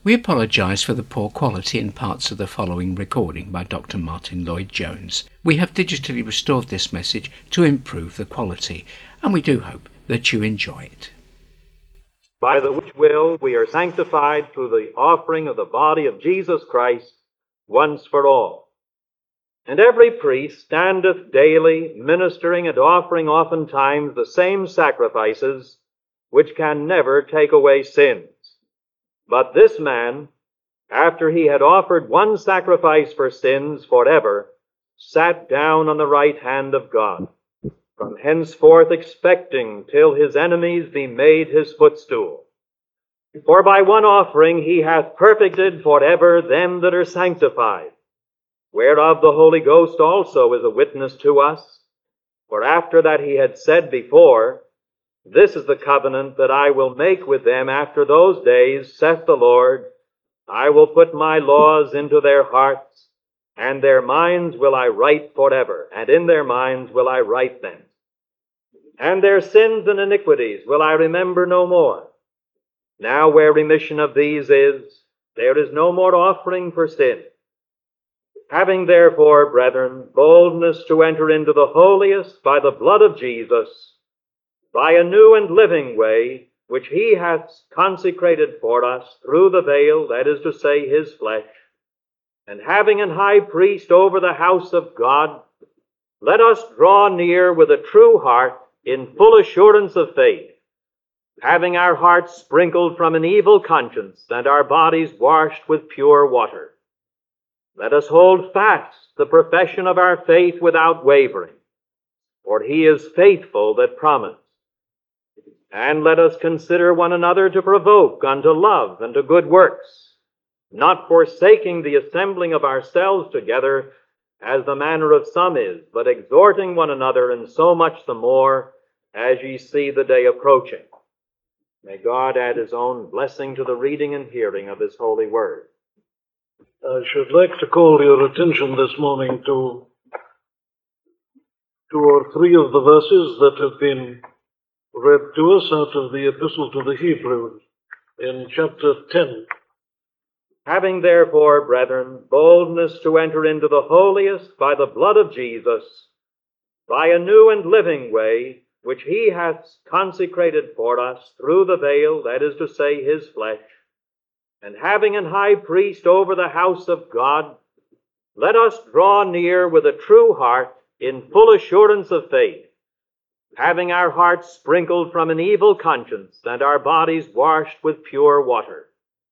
We apologise for the poor quality in parts of the following recording by Dr. Martin Lloyd-Jones. We have digitally restored this message to improve the quality, and we do hope that you enjoy it. By the which will we are sanctified through the offering of the body of Jesus Christ once for all. And every priest standeth daily, ministering and offering oftentimes the same sacrifices, which can never take away sins. But this man, after he had offered one sacrifice for sins forever, sat down on the right hand of God, from henceforth expecting till his enemies be made his footstool. For by one offering he hath perfected forever them that are sanctified, whereof the Holy Ghost also is a witness to us. For after that he had said before, This is the covenant that I will make with them after those days, saith the Lord, I will put my laws into their hearts, and their minds will I write forever, and in their minds will I write them. And their sins and iniquities will I remember no more. Now where remission of these is, there is no more offering for sin. Having therefore, brethren, boldness to enter into the holiest by the blood of Jesus, by a new and living way, which he hath consecrated for us through the veil, that is to say, his flesh, and having an high priest over the house of God, let us draw near with a true heart in full assurance of faith, having our hearts sprinkled from an evil conscience and our bodies washed with pure water. Let us hold fast the profession of our faith without wavering, for he is faithful that promised. And let us consider one another to provoke unto love and to good works, not forsaking the assembling of ourselves together, as the manner of some is, but exhorting one another, and so much the more as ye see the day approaching. May God add his own blessing to the reading and hearing of his holy word. I should like to call your attention this morning to two or three of the verses that have been read to us out of the Epistle to the Hebrews in chapter 10. Having therefore, brethren, boldness to enter into the holiest by the blood of Jesus, by a new and living way, which he hath consecrated for us through the veil, that is to say, his flesh, and having an high priest over the house of God, let us draw near with a true heart in full assurance of faith, having our hearts sprinkled from an evil conscience and our bodies washed with pure water.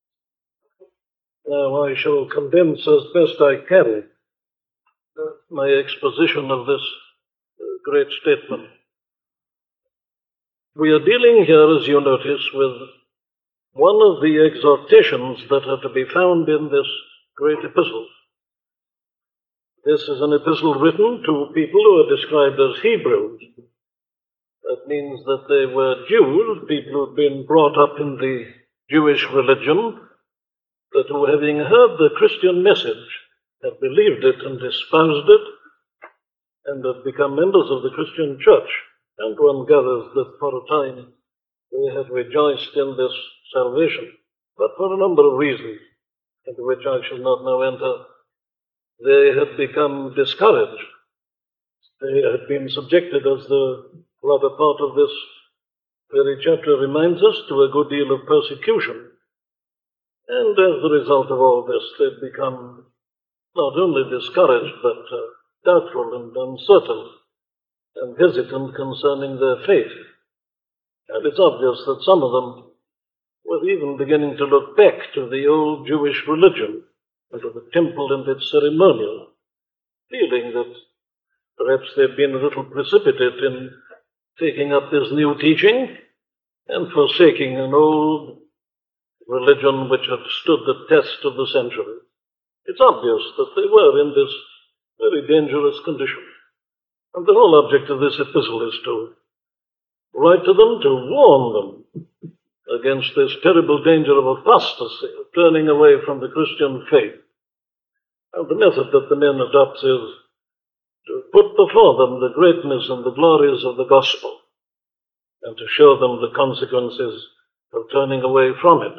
Now I shall condense as best I can my exposition of this great statement. We are dealing here, as you notice, with one of the exhortations that are to be found in this great epistle. This is an epistle written to people who are described as Hebrews. That means that they were Jews, people who had been brought up in the Jewish religion, but who, having heard the Christian message, have believed it and espoused it, and have become members of the Christian church. And one gathers that for a time they have rejoiced in this salvation. But for a number of reasons, into which I shall not now enter, they had become discouraged. They had been subjected, as the latter part of this very chapter reminds us, to a good deal of persecution. And as the result of all this, they'd become not only discouraged, but doubtful and uncertain and hesitant concerning their faith. And it's obvious that some of them were even beginning to look back to the old Jewish religion and to the temple and its ceremonial, feeling that perhaps they'd been a little precipitate in taking up this new teaching and forsaking an old religion which had stood the test of the centuries. It's obvious that they were in this very dangerous condition. And the whole object of this epistle is to write to them, to warn them against this terrible danger of apostasy, of turning away from the Christian faith. And the method that the men adopts is to put before them the greatness and the glories of the gospel, and to show them the consequences of turning away from it.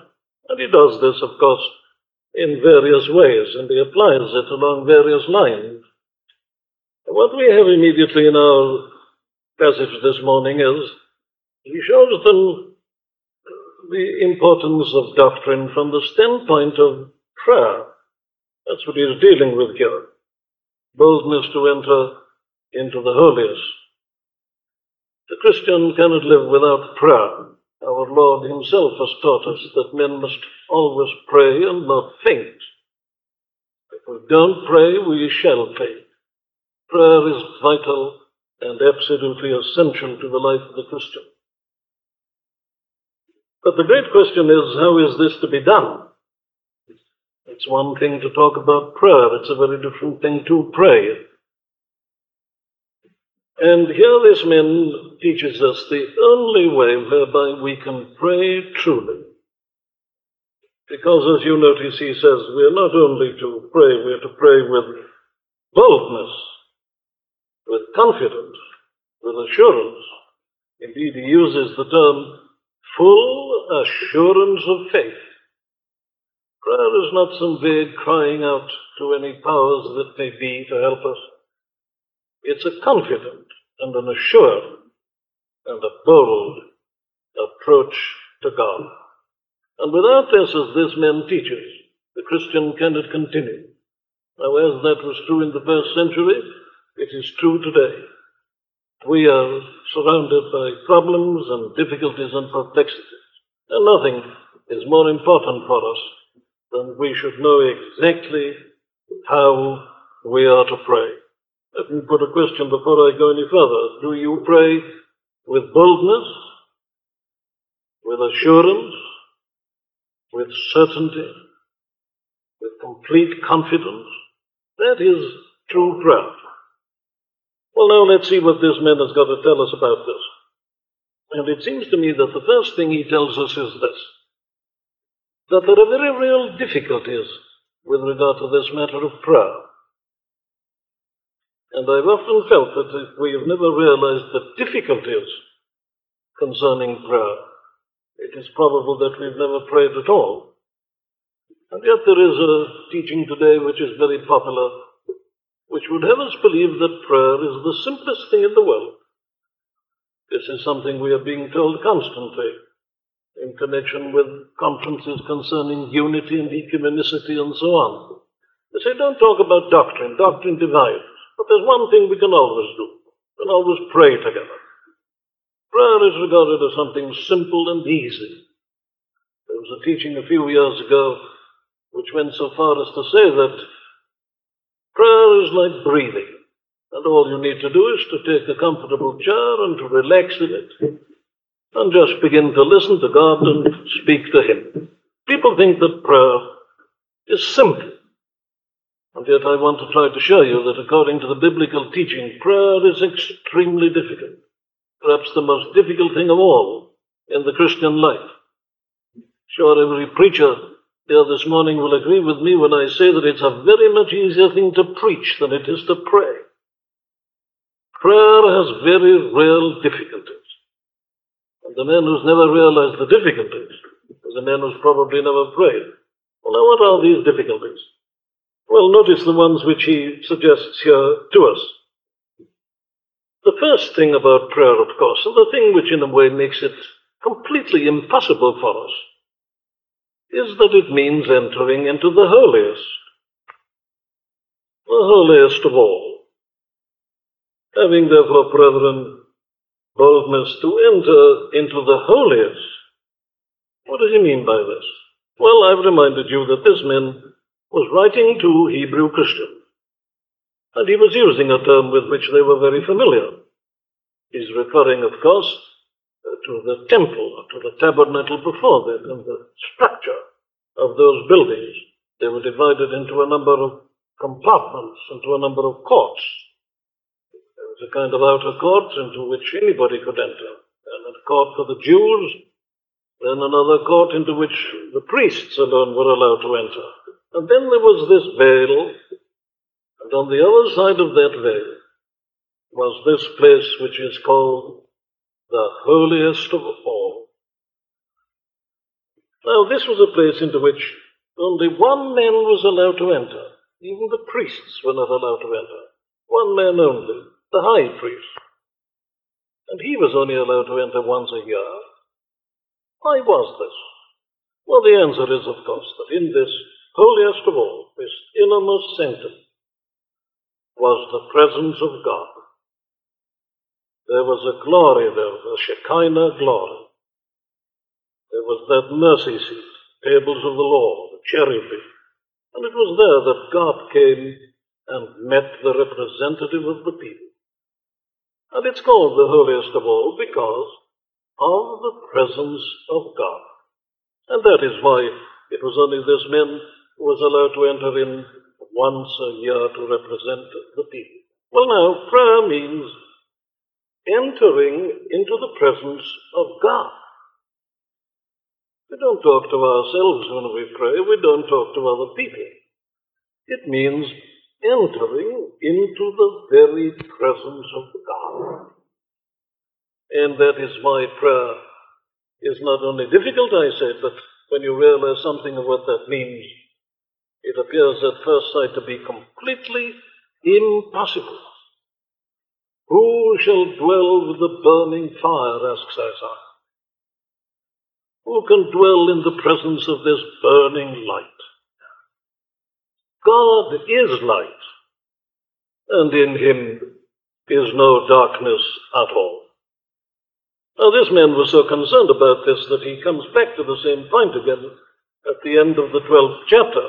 And he does this, of course, in various ways, and he applies it along various lines. What we have immediately in our passage this morning is he shows them the importance of doctrine from the standpoint of prayer. That's what he's dealing with here. Boldness to enter into the holiest. The Christian cannot live without prayer. Our Lord himself has taught us that men must always pray and not faint. If we don't pray, we shall faint. Prayer is vital and absolutely essential to the life of the Christian. But the great question is, how is this to be done? It's one thing to talk about prayer. It's a very different thing to pray. And here this man teaches us the only way whereby we can pray truly. Because, as you notice, he says we are not only to pray, we are to pray with boldness, with confidence, with assurance. Indeed, he uses the term full assurance of faith. Prayer is not some vague crying out to any powers that may be to help us. It's a confident and an assured and a bold approach to God. And without this, as this man teaches, the Christian cannot continue. Now, as that was true in the first century, it is true today. We are surrounded by problems and difficulties and perplexities, and nothing is more important for us than we should know exactly how we are to pray. Let me put a question before I go any further. Do you pray with boldness, with assurance, with certainty, with complete confidence? That is true prayer. Well, now let's see what this man has got to tell us about this. And it seems to me that the first thing he tells us is this, that there are very real difficulties with regard to this matter of prayer. And I've often felt that if we have never realized the difficulties concerning prayer, it is probable that we've never prayed at all. And yet there is a teaching today which is very popular, which would have us believe that prayer is the simplest thing in the world. This is something we are being told constantly in connection with conferences concerning unity and ecumenicity and so on. They say, don't talk about doctrine. Doctrine divides. But there's one thing we can always do. We can always pray together. Prayer is regarded as something simple and easy. There was a teaching a few years ago which went so far as to say that prayer is like breathing, and all you need to do is to take a comfortable chair and to relax in it, and just begin to listen to God and speak to Him. People think that prayer is simple, and yet I want to try to show you that according to the biblical teaching, prayer is extremely difficult, perhaps the most difficult thing of all in the Christian life. Sure, every preacher here this morning will agree with me when I say that it's a very much easier thing to preach than it is to pray. Prayer has very real difficulties. And the man who's never realized the difficulties is a man who's probably never prayed. Well, now what are these difficulties? Well, notice the ones which he suggests here to us. The first thing about prayer, of course, and the thing which in a way makes it completely impossible for us, is that it means entering into the holiest of all. Having therefore, brethren, boldness to enter into the holiest. What does he mean by this? Well, I've reminded you that this man was writing to Hebrew Christians, and he was using a term with which they were very familiar. He's referring, of course, to the temple, or to the tabernacle before that, and the structure of those buildings. They were divided into a number of compartments, into a number of courts. There was a kind of outer court into which anybody could enter, and a court for the Jews, then another court into which the priests alone were allowed to enter. And then there was this veil, and on the other side of that veil was this place which is called the holiest of all. Now, this was a place into which only one man was allowed to enter. Even the priests were not allowed to enter. One man only, the high priest. And he was only allowed to enter once a year. Why was this? Well, the answer is, of course, that in this holiest of all, this innermost sanctum, was the presence of God. There was a glory there, the Shekinah glory. There was that mercy seat, tables of the law, the cherubim. And it was there that God came and met the representative of the people. And it's called the holiest of all because of the presence of God. And that is why it was only this man who was allowed to enter in once a year to represent the people. Well, now, prayer means entering into the presence of God. We don't talk to ourselves when we pray. We don't talk to other people. It means entering into the very presence of God. And that is why prayer is not only difficult, I say, but when you realize something of what that means, it appears at first sight to be completely impossible. Who shall dwell with the burning fire, asks Isaiah. Who can dwell in the presence of this burning light? God is light, and in him is no darkness at all. Now, this man was so concerned about this that he comes back to the same point again at the end of the 12th chapter.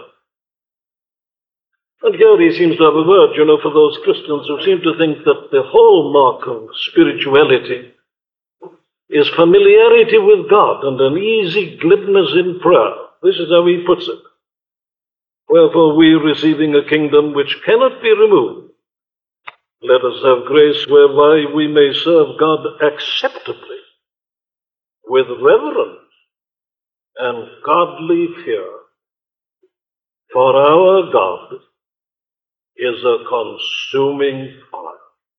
And here he seems to have a word, for those Christians who seem to think that the hallmark of spirituality is familiarity with God and an easy glibness in prayer. This is how he puts it. Wherefore we, receiving a kingdom which cannot be removed, let us have grace whereby we may serve God acceptably, with reverence and godly fear. For our God is a consuming fire.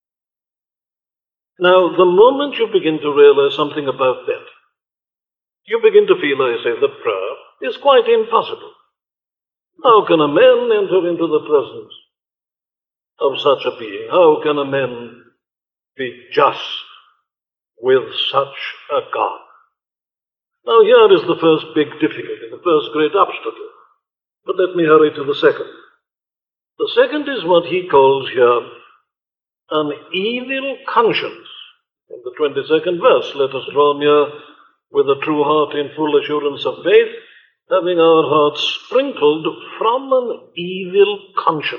Now, the moment you begin to realize something about that, you begin to feel, I say, that prayer is quite impossible. How can a man enter into the presence of such a being? How can a man be just with such a God? Now, here is the first big difficulty, the first great obstacle. But let me hurry to the second. The second is what he calls here an evil conscience. In the 22nd verse, let us draw near with a true heart in full assurance of faith, having our hearts sprinkled from an evil conscience.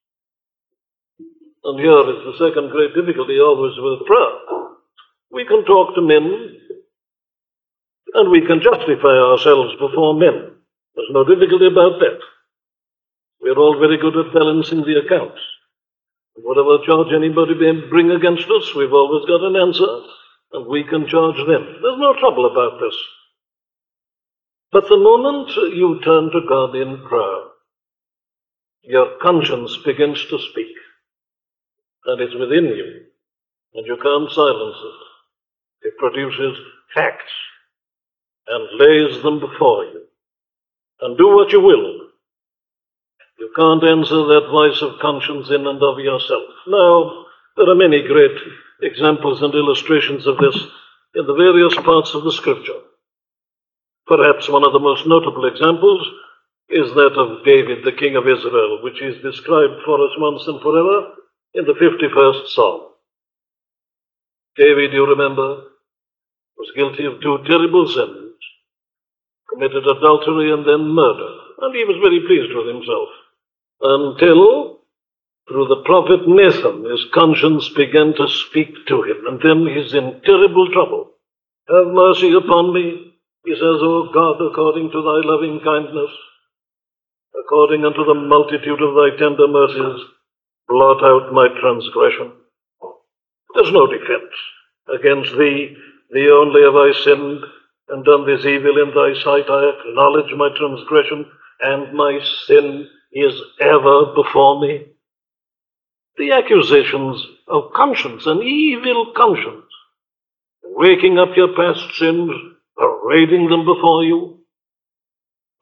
And here is the second great difficulty always with prayer. We can talk to men, and we can justify ourselves before men. There's no difficulty about that. We're all very good at balancing the accounts. Whatever charge anybody may bring against us, we've always got an answer, and we can charge them. There's no trouble about this. But the moment you turn to God in prayer, your conscience begins to speak, and it's within you, and you can't silence it. It produces facts and lays them before you. And do what you will, you can't answer that voice of conscience in and of yourself. Now, there are many great examples and illustrations of this in the various parts of the Scripture. Perhaps one of the most notable examples is that of David, the king of Israel, which is described for us once and forever in the 51st Psalm. David, you remember, was guilty of two terrible sins, committed adultery and then murder, and he was very pleased with himself, until, through the prophet Nathan, his conscience began to speak to him, and then he's in terrible trouble. Have mercy upon me, he says, O God, according to thy loving kindness, according unto the multitude of thy tender mercies, blot out my transgression. There's no defense. Against thee only have I sinned, and done this evil in thy sight. I acknowledge my transgression, and my sin is ever before me. The accusations of conscience, an evil conscience, waking up your past sins, parading them before you,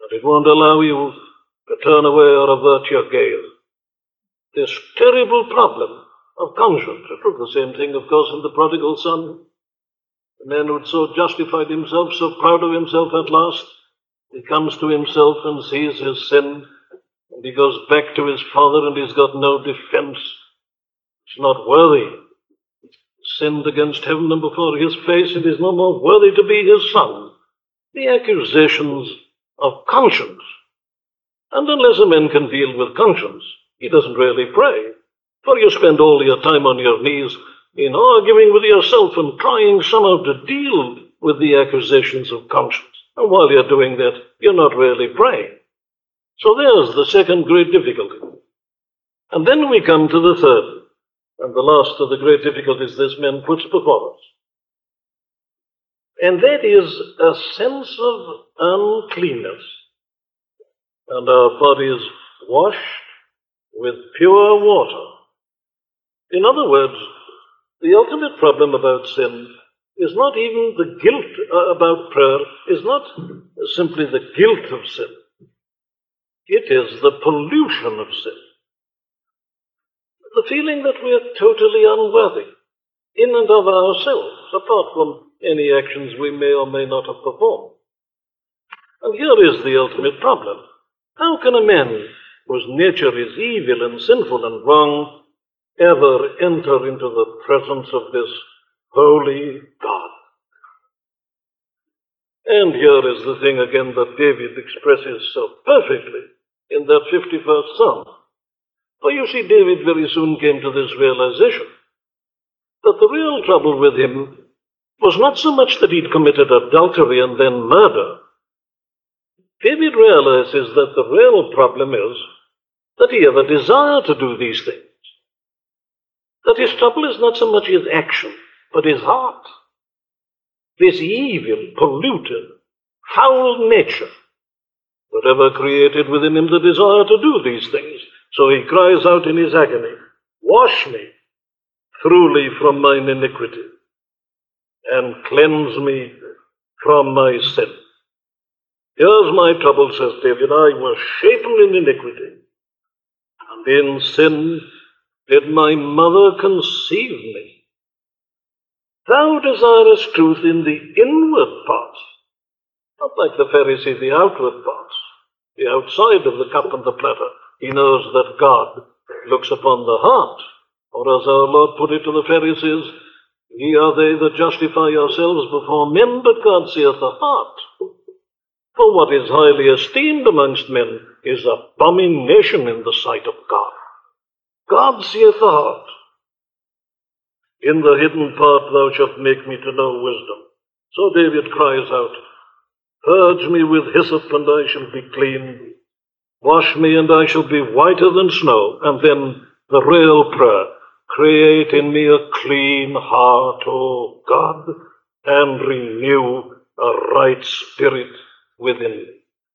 and it won't allow you to turn away or avert your gaze. This terrible problem of conscience. It was the same thing, of course, in the prodigal son. The man who had so justified himself, so proud of himself at last, he comes to himself and sees his sin, and he goes back to his father, and he's got no defense. He's not worthy. He's sinned against heaven and before his face, and is no more worthy to be his son. The accusations of conscience. And unless a man can deal with conscience, he doesn't really pray. For you spend all your time on your knees in arguing with yourself and trying somehow to deal with the accusations of conscience. And while you're doing that, you're not really praying. So there's the second great difficulty. And then we come to the third, and the last of the great difficulties this man puts before us. And that is a sense of uncleanness. And our bodies washed with pure water. In other words, the ultimate problem about sin is not even the guilt about prayer, is not simply the guilt of sin. It is the pollution of sin. The feeling that we are totally unworthy in and of ourselves, apart from any actions we may or may not have performed. And here is the ultimate problem. How can a man whose nature is evil and sinful and wrong ever enter into the presence of this holy God? And here is the thing again that David expresses so perfectly in that 51st Psalm. For you see, David very soon came to this realization that the real trouble with him was not so much that he'd committed adultery and then murder. David realizes that the real problem is that he had a desire to do these things. That his trouble is not so much his action, but his heart. This evil, polluted, foul nature that ever created within him the desire to do these things. So he cries out in his agony, wash me thoroughly from mine iniquity, and cleanse me from my sin. Here's my trouble, says David. I was shapen in iniquity, and in sin did my mother conceive me. Thou desirest truth in the inward parts, not like the Pharisee, the outward parts, the outside of the cup and the platter. He knows that God looks upon the heart, or as our Lord put it to the Pharisees, ye are they that justify yourselves before men, but God seeth the heart. For what is highly esteemed amongst men is abomination in the sight of God. God seeth the heart. In the hidden part thou shalt make me to know wisdom. So David cries out, purge me with hyssop, and I shall be clean. Wash me, and I shall be whiter than snow. And then the real prayer, create in me a clean heart, O God, and renew a right spirit within me.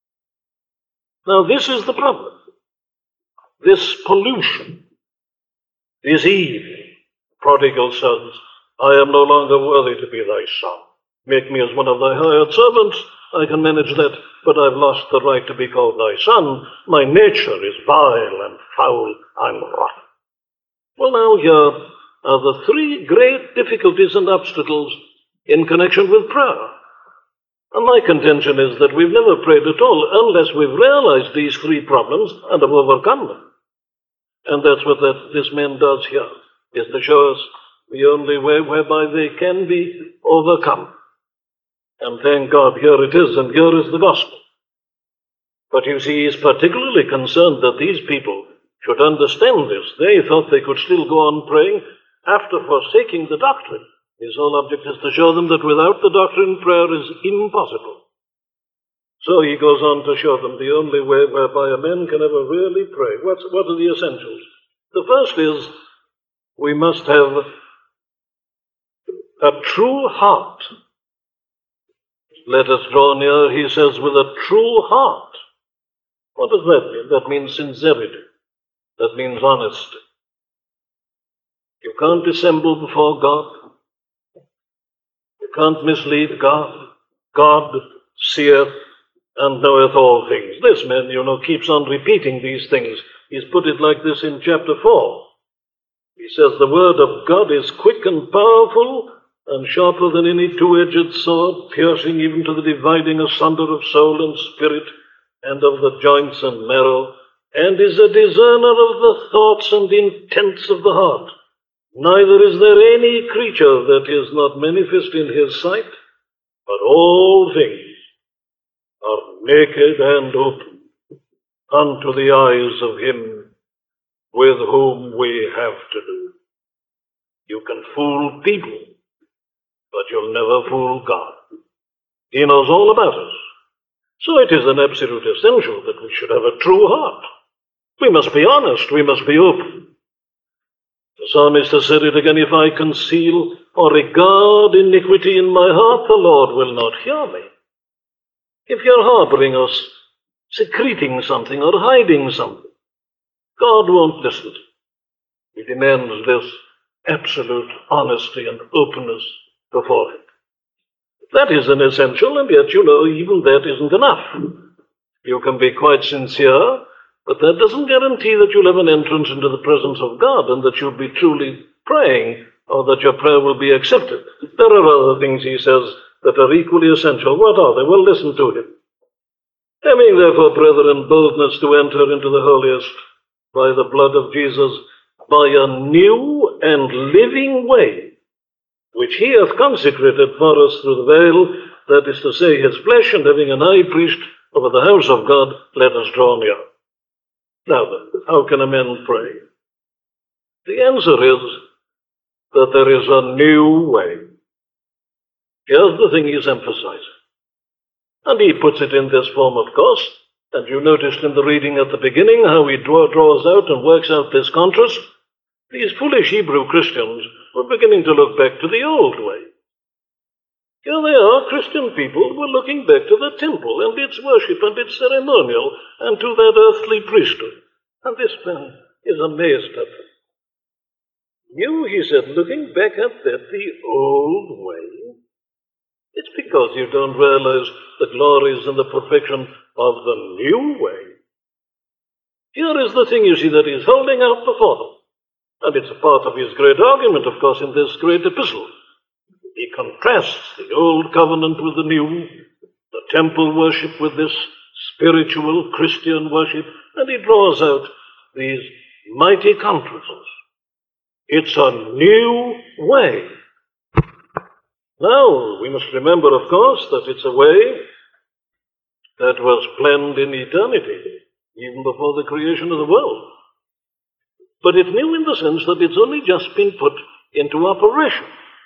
Now this is the problem. This pollution, this evil. Prodigal sons, I am no longer worthy to be thy son. Make me as one of thy hired servants. I can manage that, but I've lost the right to be called thy son. My nature is vile and foul. I'm rotten. Well, now here are the three great difficulties and obstacles in connection with prayer. And my contention is that we've never prayed at all unless we've realized these three problems and have overcome them. And that's what this man does here, is to show us the only way whereby they can be overcome. And thank God, here it is, and here is the gospel. But you see, he's particularly concerned that these people should understand this. They thought they could still go on praying after forsaking the doctrine. His whole object is to show them that without the doctrine, prayer is impossible. So he goes on to show them the only way whereby a man can ever really pray. What are the essentials? The first is, we must have a true heart. Let us draw near, he says, with a true heart. What does that mean? That means sincerity. That means honesty. You can't dissemble before God. You can't mislead God. God seeth and knoweth all things. This man, keeps on repeating these things. He's put it like this in chapter 4. He says, the word of God is quick and powerful, and sharper than any two-edged sword, piercing even to the dividing asunder of soul and spirit, and of the joints and marrow, and is a discerner of the thoughts and intents of the heart. Neither is there any creature that is not manifest in his sight, but all things are naked and open unto the eyes of him with whom we have to do. You can fool people, but you'll never fool God. He knows all about us. So it is an absolute essential that we should have a true heart. We must be honest, we must be open. The psalmist has said it again, if I conceal or regard iniquity in my heart, the Lord will not hear me. If you're harboring or secreting something or hiding something, God won't listen. He demands this absolute honesty and openness before him. That is an essential, and yet, even that isn't enough. You can be quite sincere, but that doesn't guarantee that you'll have an entrance into the presence of God and that you'll be truly praying or that your prayer will be accepted. There are other things, he says, that are equally essential. What are they? Well, listen to him. Having, therefore, brethren, boldness to enter into the holiest by the blood of Jesus, by a new and living way, which he hath consecrated for us through the veil, that is to say, his flesh, and having an high priest over the house of God, let us draw near. Now then, how can a man pray? The answer is that there is a new way. Here's the thing he's emphasizing. And he puts it in this form, of course, and you noticed in the reading at the beginning how he draws out and works out this contrast. These foolish Hebrew Christians were beginning to look back to the old way. Here they are, Christian people, were looking back to the temple and its worship and its ceremonial and to that earthly priesthood. And this man is amazed at them. You, he said, looking back at that the old way? It's because you don't realize the glories and the perfection of the new way. Here is the thing, you see, that he's holding out before them. And it's a part of his great argument, of course, in this great epistle. He contrasts the old covenant with the new, the temple worship with this spiritual Christian worship, and he draws out these mighty contrasts. It's a new way. Now, we must remember, of course, that it's a way that was planned in eternity, even before the creation of the world. But it's new in the sense that it's only just been put into operation,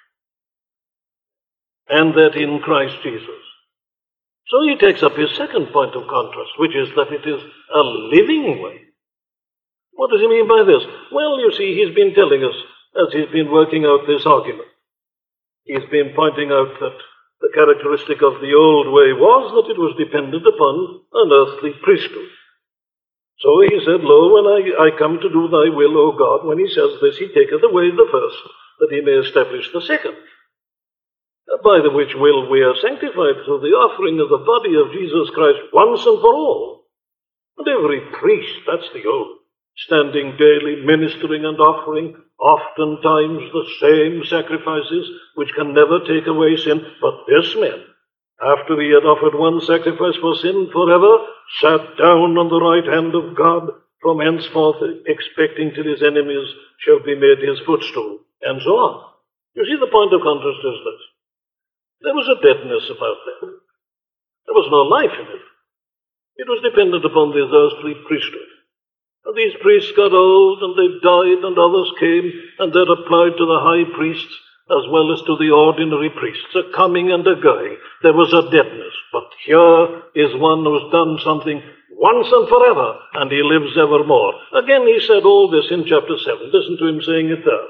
and that in Christ Jesus. So he takes up his second point of contrast, which is that it is a living way. What does he mean by this? Well, you see, he's been telling us, as he's been working out this argument, he's been pointing out that the characteristic of the old way was that it was dependent upon an earthly priesthood. So he said, Lo, when I come to do thy will, O God, when he says this, he taketh away the first, that he may establish the second, by the which will we are sanctified through the offering of the body of Jesus Christ once and for all. And every priest, that's the old, standing daily, ministering and offering, oftentimes the same sacrifices, which can never take away sin. But this man, after he had offered one sacrifice for sin forever, sat down on the right hand of God, from henceforth expecting till his enemies shall be made his footstool, and so on. You see, the point of contrast is this. There was a deadness about that. There was no life in it. It was dependent upon this earthly priesthood. And these priests got old, and they died, and others came, and that applied to the high priests as well as to the ordinary priests, a coming and a going. There was a deadness. But here is one who's done something once and forever, and he lives evermore. Again, he said all this in chapter 7. Listen to him saying it there.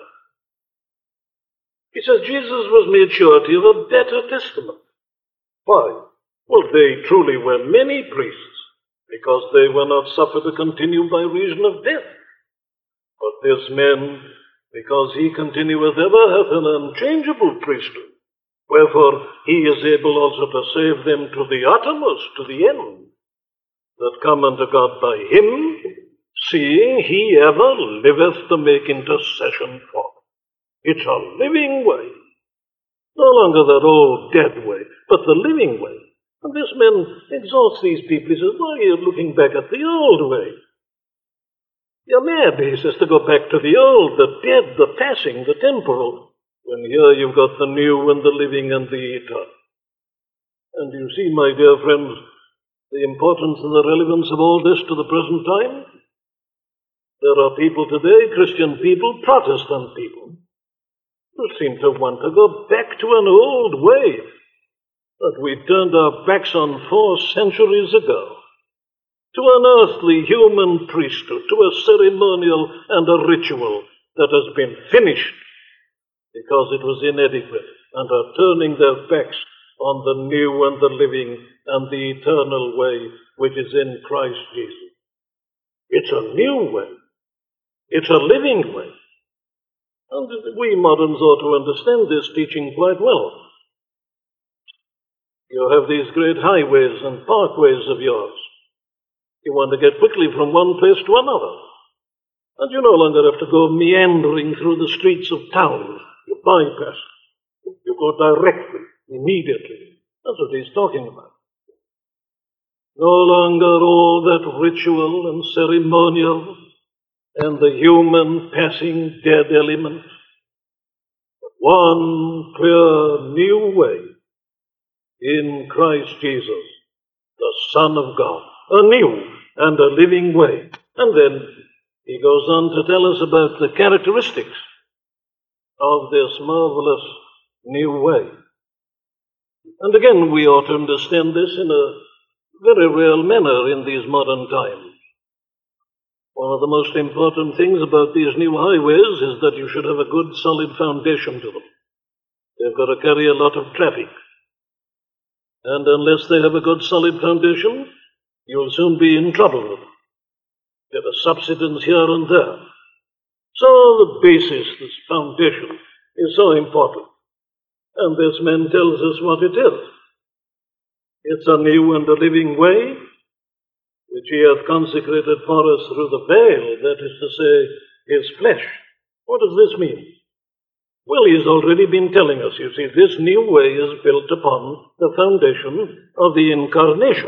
He says, Jesus was made surety of a better testament. Why? Well, they truly were many priests, because they were not suffered to continue by reason of death. But this man, because he continueth ever, hath an unchangeable priesthood, Wherefore he is able also to save them to the uttermost, to the end, that come unto God by him, seeing he ever liveth to make intercession for them. It's a living way. No longer that old dead way, but the living way. And this man exhorts these people. He says, why are you looking back at the old way? You're mad, he says, to go back to the old, the dead, the passing, the temporal, when here you've got the new and the living and the eternal. And you see, my dear friends, the importance and the relevance of all this to the present time. There are people today, Christian people, Protestant people, who seem to want to go back to an old way that we turned our backs on 4 centuries ago, to an earthly human priesthood, to a ceremonial and a ritual that has been finished because it was inadequate, and are turning their backs on the new and the living and the eternal way which is in Christ Jesus. It's a new way. It's a living way. And we moderns ought to understand this teaching quite well. You have these great highways and parkways of yours. You want to get quickly from one place to another. And you no longer have to go meandering through the streets of town. You bypass. You go directly, immediately. That's what he's talking about. No longer all that ritual and ceremonial and the human passing dead element. One clear new way in Christ Jesus, the Son of God. A new and a living way. And then he goes on to tell us about the characteristics of this marvelous new way. And again, we ought to understand this in a very real manner in these modern times. One of the most important things about these new highways is that you should have a good solid foundation to them. They've got to carry a lot of traffic. And unless they have a good solid foundation, you'll soon be in trouble with them. Get a subsidence here and there. So the basis, this foundation, is so important. And this man tells us what it is. It's a new and a living way, which he hath consecrated for us through the veil, that is to say, his flesh. What does this mean? Well, he's already been telling us, you see, this new way is built upon the foundation of the incarnation.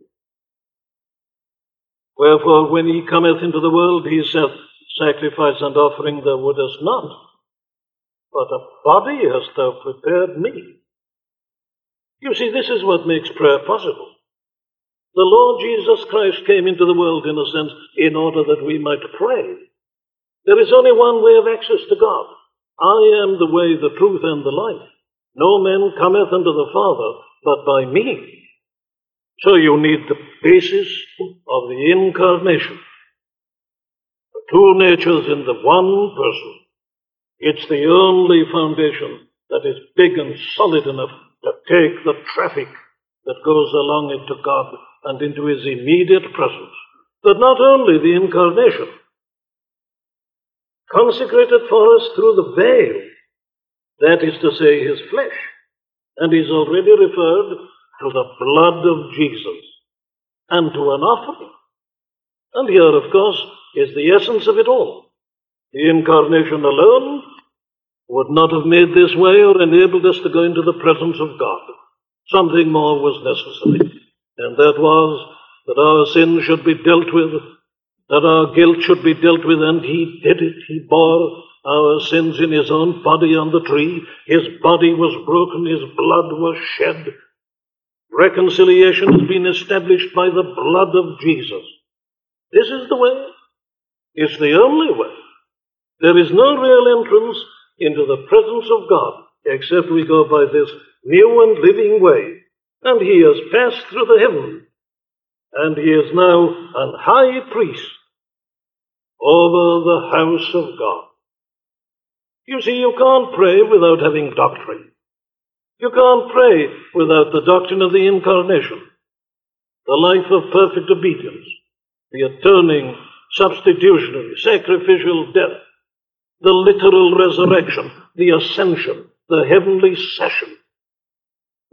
Wherefore, when he cometh into the world, he saith, sacrifice and offering thou wouldest not, but a body hast thou prepared me. You see, this is what makes prayer possible. The Lord Jesus Christ came into the world, in a sense, in order that we might pray. There is only one way of access to God. I am the way, the truth, and the life. No man cometh unto the Father but by me. So you need the basis of the incarnation. The two natures in the one person. It's the only foundation that is big and solid enough to take the traffic that goes along it to God and into his immediate presence. But not only the incarnation, consecrated for us through the veil, that is to say, his flesh. And he's already referred to the blood of Jesus and to an offering. And here, of course, is the essence of it all. The incarnation alone would not have made this way or enabled us to go into the presence of God. Something more was necessary, and that was that our sin should be dealt with, that our guilt should be dealt with, and he did it. He bore our sins in his own body on the tree. His body was broken, his blood was shed. Reconciliation has been established by the blood of Jesus. This is the way. It's the only way. There is no real entrance into the presence of God except we go by this new and living way. And he has passed through the heaven, and he is now an high priest over the house of God. You see, you can't pray without having doctrine. You can't pray without the doctrine of the incarnation, the life of perfect obedience, the atoning, substitutionary, sacrificial death, the literal resurrection, the ascension, the heavenly session.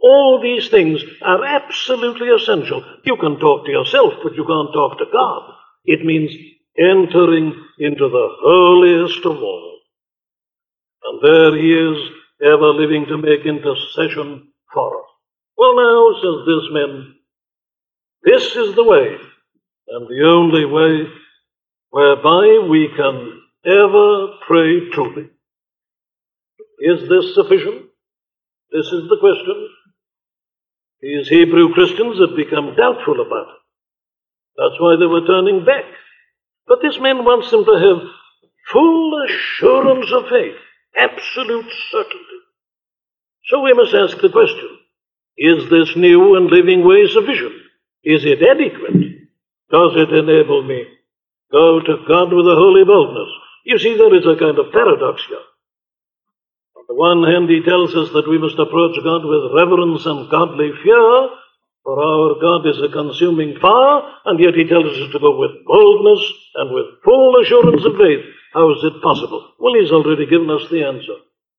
All these things are absolutely essential. You can talk to yourself, but you can't talk to God. It means entering into the holiest of all. And there he is, ever living to make intercession for us. Well, now, says this man, this is the way, and the only way, whereby we can ever pray truly. Is this sufficient? This is the question. These Hebrew Christians had become doubtful about it. That's why they were turning back. But this man wants them to have full assurance of faith, absolute certainty. So we must ask the question, is this new and living way sufficient? Is it adequate? Does it enable me go to God with a holy boldness? You see, there is a kind of paradox here. On the one hand, he tells us that we must approach God with reverence and godly fear, for our God is a consuming fire, and yet he tells us to go with boldness and with full assurance of faith. How is it possible? Well, he's already given us the answer.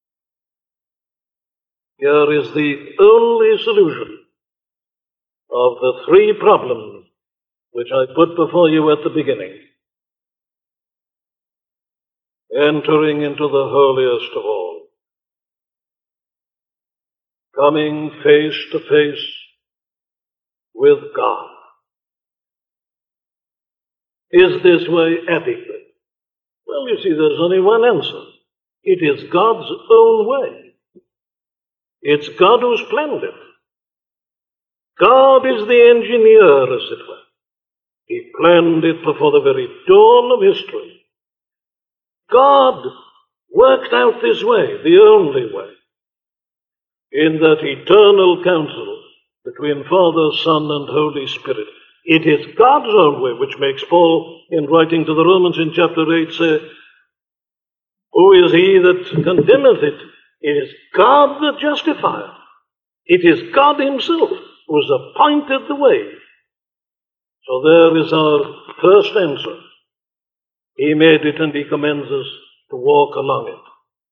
Here is the only solution of the three problems which I put before you at the beginning. Entering into the holiest of all. Coming face to face with God. Is this way adequate? Well, you see, there's only one answer. It is God's own way. It's God who's planned it. God is the engineer, as it were. He planned it before the very dawn of history. God worked out this way, the only way, in that eternal counsel between Father, Son, and Holy Spirit. It is God's own way, which makes Paul, in writing to the Romans in chapter 8, say, who is he that condemneth it? It is God that justifieth. It is God himself who has appointed the way. So there is our first answer. He made it and he commands us to walk along it.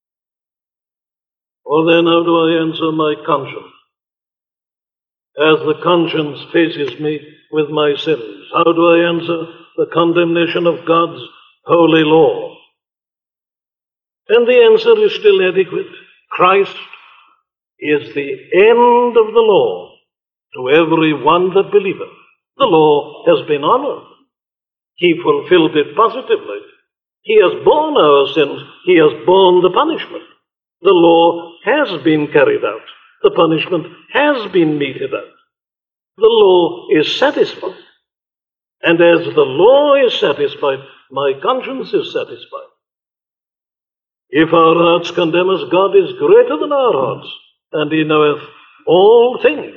Or then how do I answer my conscience? As the conscience faces me with my sins, how do I answer the condemnation of God's holy law? And the answer is still adequate. Christ is the end of the law to every one that believeth. The law has been honored. He fulfilled it positively. He has borne our sins. He has borne the punishment. The law has been carried out. The punishment has been meted out. The law is satisfied. And as the law is satisfied, my conscience is satisfied. If our hearts condemn us, God is greater than our hearts, and he knoweth all things.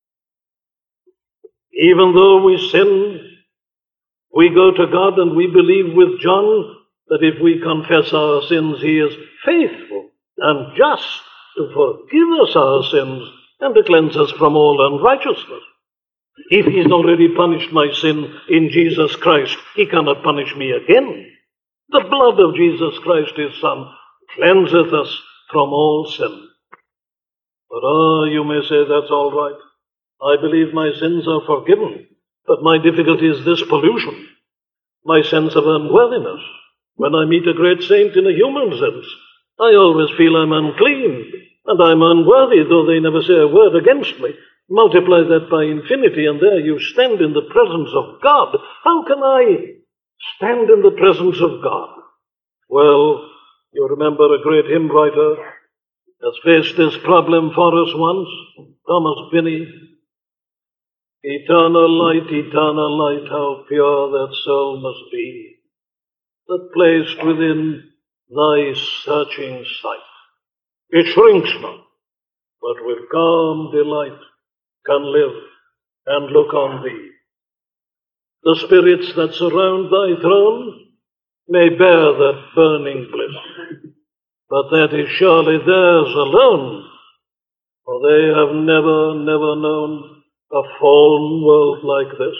Even though we sin, we go to God and we believe with John that if we confess our sins, he is faithful and just to forgive us our sins and to cleanse us from all unrighteousness. If he's already punished my sin in Jesus Christ, he cannot punish me again. The blood of Jesus Christ, his Son, cleanseth us from all sin. But you may say, that's all right. I believe my sins are forgiven, but my difficulty is this pollution, my sense of unworthiness. When I meet a great saint in a human sense, I always feel I'm unclean, and I'm unworthy, though they never say a word against me. Multiply that by infinity, and there you stand in the presence of God. How can I stand in the presence of God? Well, you remember a great hymn writer has faced this problem for us once, Thomas Finney. Eternal light, how pure that soul must be, that placed within thy searching sight. It shrinks not, but with calm delight can live and look on thee. The spirits that surround thy throne may bear that burning bliss, but that is surely theirs alone, for they have never known a fallen world like this.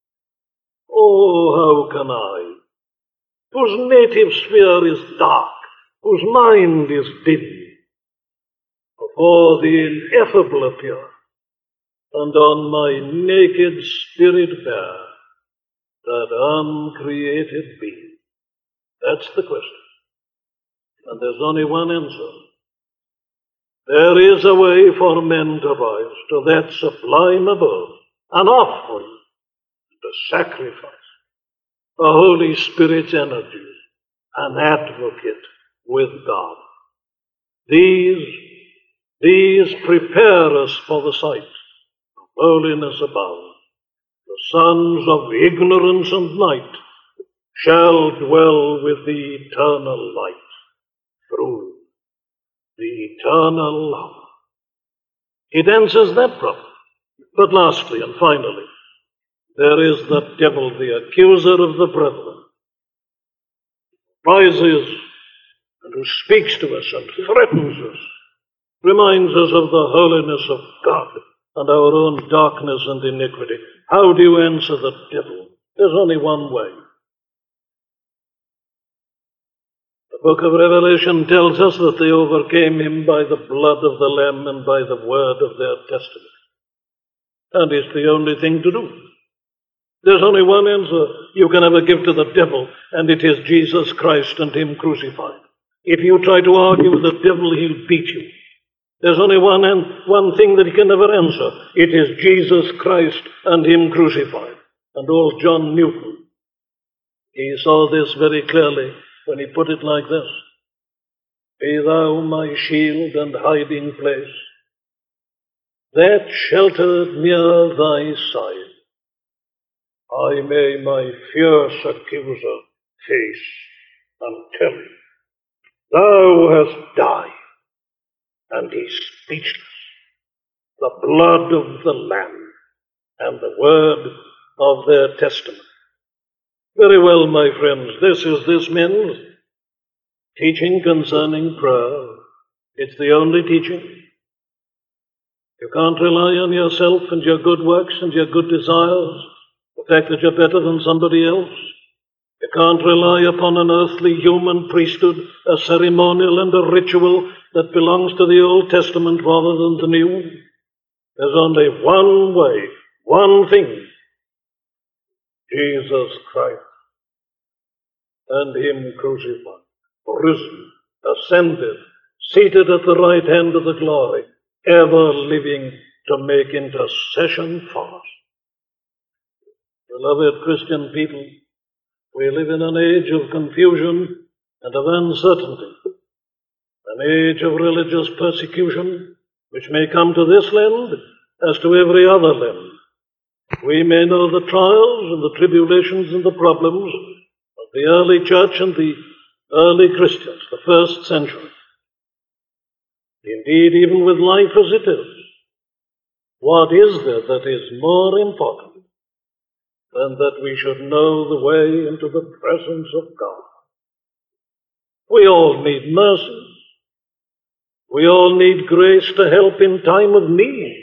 Oh, how can I, whose native sphere is dark, whose mind is dim, before the ineffable appear, and on my naked spirit bear that uncreated being? That's the question. And there's only one answer. There is a way for men to rise to that sublime abode, an offering, a sacrifice, the Holy Spirit's energy, an advocate with God. These prepare us for the sight of holiness above. The sons of ignorance and night shall dwell with the eternal light through the eternal love. It answers that problem. But lastly and finally, there is the devil, the accuser of the brethren, rises and who speaks to us and threatens us, reminds us of the holiness of God and our own darkness and iniquity. How do you answer the devil? There's only one way. The book of Revelation tells us that they overcame him by the blood of the Lamb and by the word of their testimony. And it's the only thing to do. There's only one answer you can ever give to the devil, and it is Jesus Christ and him crucified. If you try to argue with the devil, he'll beat you. There's only one thing that he can never answer. It is Jesus Christ and him crucified. And old John Newton, he saw this very clearly when he put it like this: Be thou my shield and hiding place, that sheltered near thy side, I may my fierce accuser face and tell him, Thou hast died, and he's speechless. The blood of the Lamb and the word of their testimony. Very well, my friends, this is this men's teaching concerning prayer. It's the only teaching. You can't rely on yourself and your good works and your good desires, the fact that you're better than somebody else. You can't rely upon an earthly human priesthood, a ceremonial and a ritual that belongs to the Old Testament rather than the New. There's only one way, one thing: Jesus Christ and him crucified, risen, ascended, seated at the right hand of the glory, ever living to make intercession for us. Beloved Christian people, we live in an age of confusion and of uncertainty, an age of religious persecution which may come to this land as to every other land. We may know the trials and the tribulations and the problems of the early church and the early Christians, the first century. Indeed, even with life as it is, what is there that is more important than that we should know the way into the presence of God? We all need mercy. We all need grace to help in time of need.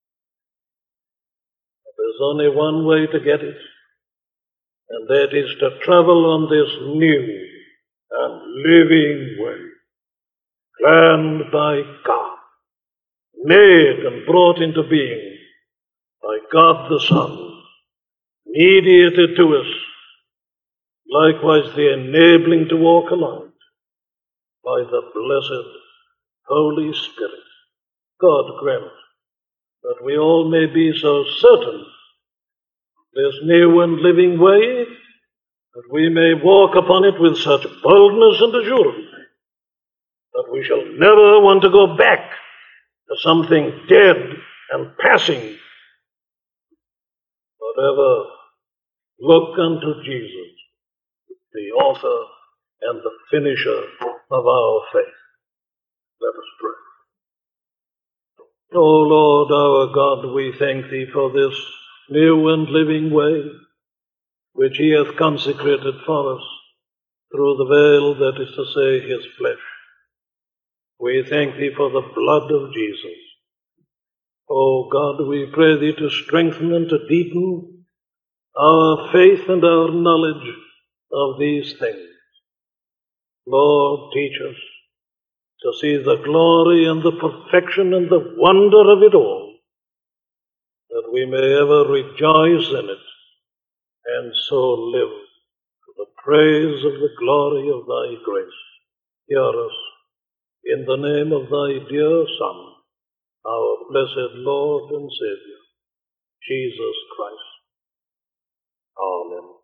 There's only one way to get it, and that is to travel on this new and living way, planned by God, made and brought into being by God the Son, mediated to us, likewise the enabling to walk along by the blessed Holy Spirit. God grant that we all may be so certain this new and living way that we may walk upon it with such boldness and assurance that we shall never want to go back to something dead and passing, but ever look unto Jesus, the author and the finisher of our faith. Let us pray. O Lord our God, we thank thee for this new and living way which he hath consecrated for us through the veil, that is to say, his flesh. We thank thee for the blood of Jesus. O God, we pray thee to strengthen and to deepen our faith and our knowledge of these things. Lord, teach us, to see the glory and the perfection and the wonder of it all, that we may ever rejoice in it, and so live to the praise of the glory of thy grace. Hear us in the name of thy dear Son, our blessed Lord and Savior, Jesus Christ. Amen.